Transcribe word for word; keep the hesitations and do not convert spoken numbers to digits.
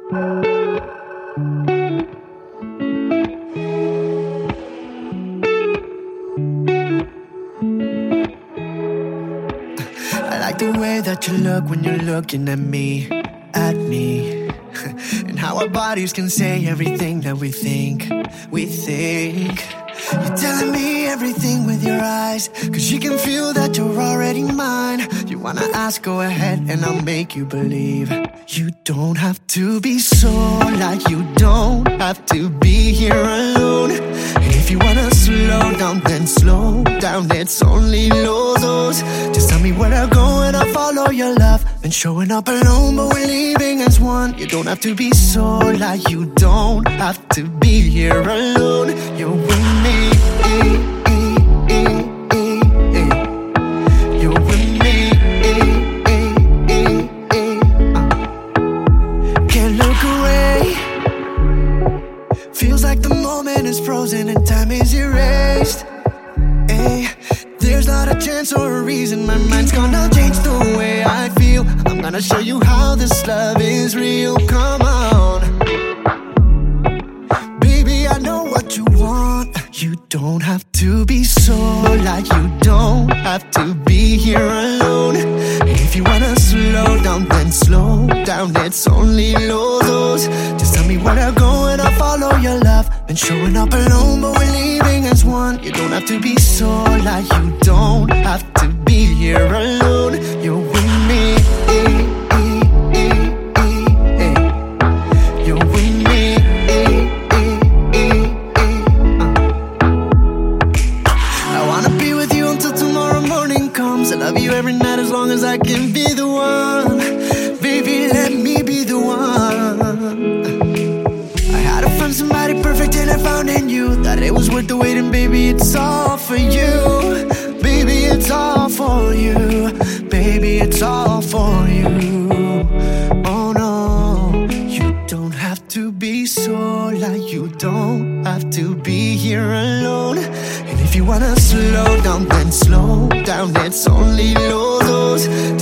I like the way that you look when you're looking at me, at me. And how our bodies can say everything that we think, we think. You're telling me everything with your eyes, cause you can feel that you're already mine. You wanna ask, go ahead and I'll make you believe. You don't have to be so like, you don't have to be here alone. And if you wanna slow down, then slow down, it's only Lozos. Just tell me where to go and I'll follow your love. Been showing up alone but we're leaving as one. You don't have to be so like, you don't have to be here alone. You're with me, you're with me. Can't look away. Feels like the moment is frozen and time is erased. Ay, there's not a chance or a reason my mind's gonna change the way I feel. I'm gonna show you how this love is real. Come on, baby, I know what you want. You don't have to be so like, you don't have to be here alone. And if you wanna slow down, then slow down, it's only Lozos. Just tell me where to go and I'll follow your love. Been showing up alone but we're leaving as one. You don't have to be so like, you don't have to be here alone. You're with me, you're with me. I wanna be with you until tomorrow morning comes. I love you every night as long as I can be the one. Baby, let me be the one. I had to find somebody perfect and I found in you that it was worth the wait, and baby, it's all for you. Baby, it's all for you. Baby, it's all for you. Oh no, you don't have to be so like, you don't have to be here alone. And if you wanna slow down, then slow down, it's only Lozos.